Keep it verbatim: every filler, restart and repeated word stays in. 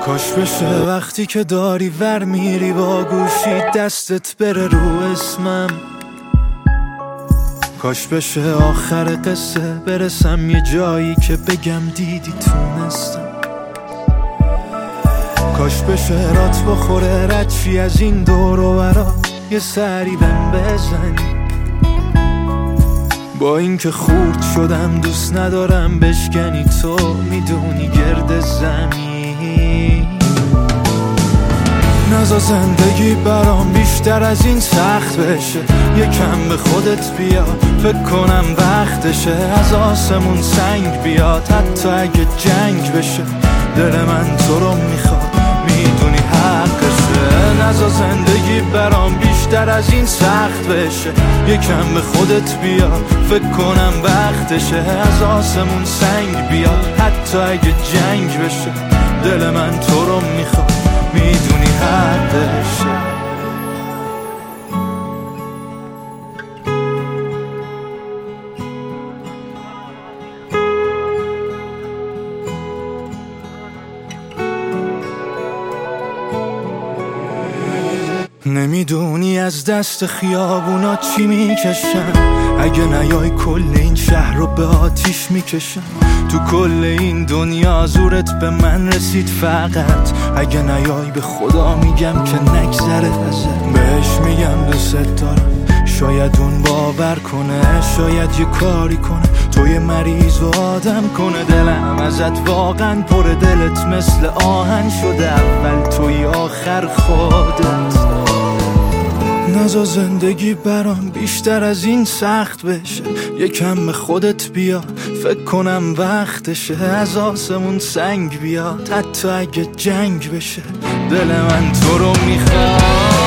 کاش بشه وقتی که داری ور میری با گوشی دستت بره رو اسمم، کاش بشه آخر قصه برسم یه جایی که بگم دیدی تونستم، کاش بشه رات بخوره ردشی از این دور و برا یه سری بهم بزنی. با این که خورد شدم دوست ندارم بشکنی، تو میدونی گرد زمین. نزا زندگی برام بیشتر از این سخت بشه، یکم به خودت بیا فکر کنم وقتشه. از آسمون سنگ بیاد حتی اگه جنگ بشه، دل من تو رو میخواد میدونی حقشه. نزا زندگی برام بیشتر از این سخت بشه، یکم به خودت بیا فکر کنم وقتشه. از آسمون سنگ بیاد حتی اگه جنگ بشه، دل من تو رو میخواد میدونی حقشه. نمیدونی از دست خیابونا چی میکشم، اگه نیای کل این شهر رو به آتیش میکشم. تو کل این دنیا زورت به من رسید فقط، اگه نیای به خدا میگم که نگذره ازت. بهش میگم دوست دارم، شاید اون باور کنه، شاید یه کاری کنه توی مریض و آدم کنه. دلم ازت واقعا پر، دلت مثل آهن شده، اول توی آخر خودت. نزا زندگی برام بیشتر از این سخت بشه، یکم به خودت بیا فکر کنم وقتشه. از آسمون سنگ بیاد حتی اگه جنگ بشه، دل من تو رو میخواد